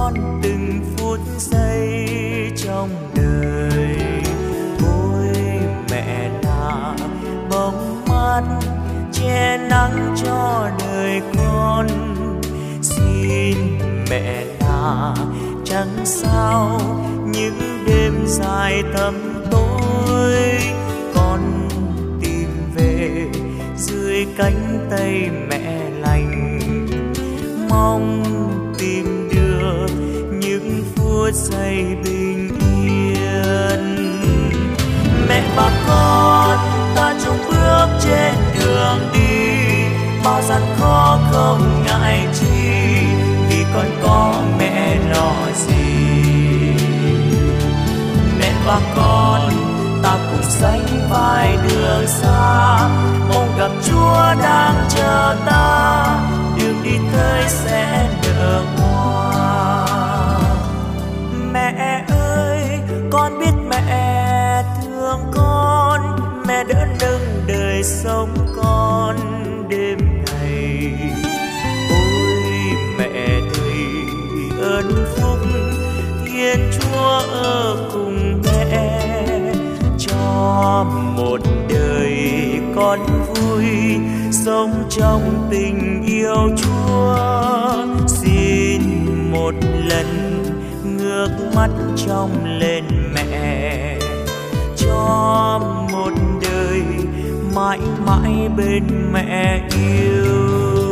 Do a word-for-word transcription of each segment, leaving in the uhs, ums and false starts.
con từng phút giây trong đời. Ôi mẹ là bóng mát che nắng cho đời con. Xin mẹ là trăng sao những đêm dài thăm tối. Con tìm về dưới cánh tay mẹ lành, mong tìm được những phút giây bình yên. Mẹ và con ta chung bước trên đường đi, bao gian khó không ngại chi, vì con có mẹ lo gì. Mẹ và con ta cùng sánh vai đường xa, mong gặp Chúa đang chờ ta, đường đi tới sẽ nở hoa. Mẹ ơi, con biết mẹ thương con, mẹ đỡ nâng đời sống con đêm ngày. Ôi mẹ đầy ơn phúc, Thiên Chúa ở cùng mẹ, cho một đời con vui sống trong tình yêu Chúa. Xin một lần ngước mắt trông lên mẹ, cho một đời mãi mãi bên mẹ yêu.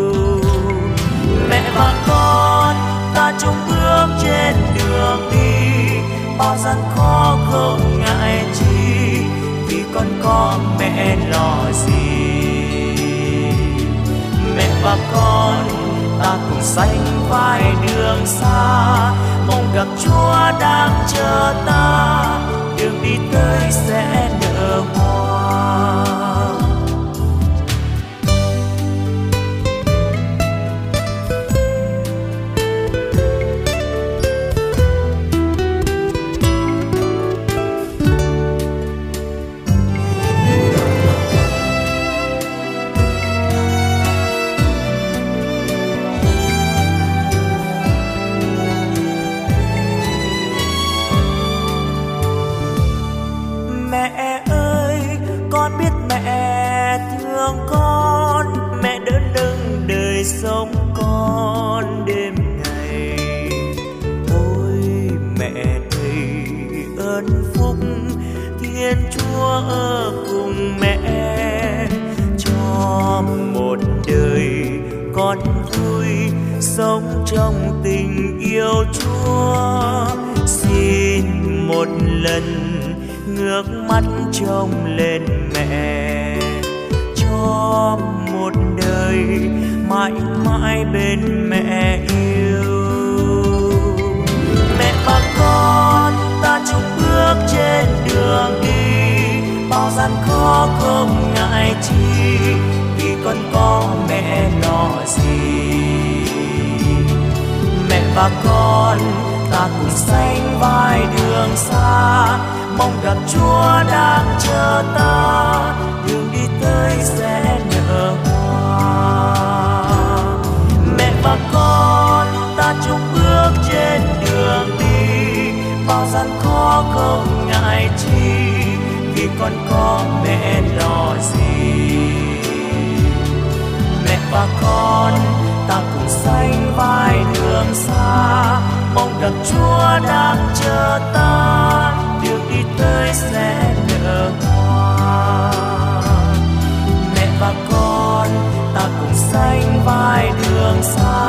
Mẹ và con ta chung bước trên đường đi, bao gian khó không ngại chi, vì con có mẹ lo gì. Mẹ và con ta cùng sánh vai đường xa, mong gặp Chúa đang chờ ta, đường đi tới sẽ nở hoa. Mẹ ơi, con biết mẹ thương con, mẹ đỡ nâng đời sống con đêm ngày. Ôi mẹ đầy ơn phúc, Thiên Chúa ở cùng mẹ, cho một đời con vui sống trong tình yêu Chúa. Xin một lần ngước mắt trông lên mẹ, cho một đời mãi mãi bên mẹ yêu. Mẹ và con ta chung bước trên đường đi, bao gian khó không ngại chi, vì con có mẹ lo gì. Mẹ và con ta cùng sánh vai đường xa, mong gặp Chúa đang chờ ta, đường đi tới sẽ nở hoa. Mẹ và con ta chung bước trên đường đi, bao gian khó không ngại chi, vì con có mẹ lo gì. Mẹ và con ta cùng sánh vai đường xa, mong gặp Chúa đang chờ ta, đường đi tới sẽ nở hoa. Mẹ và con ta cùng sánh vai đường xa,